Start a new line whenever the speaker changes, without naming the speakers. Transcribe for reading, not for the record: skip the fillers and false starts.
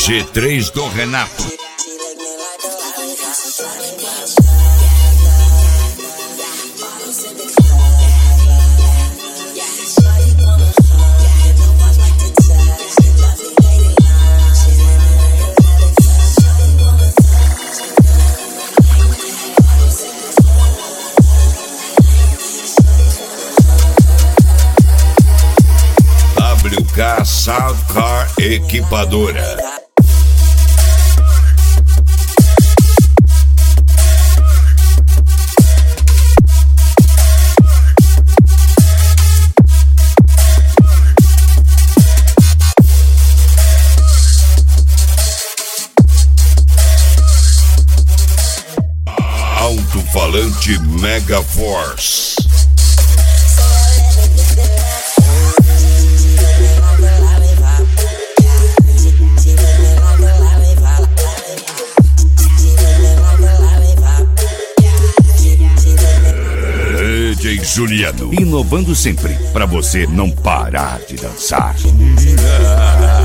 G3 do Renato. WK Soundcar Equipadora. Alto-falante Mega Force. DJ Juliano, inovando sempre, pra você não parar de dançar.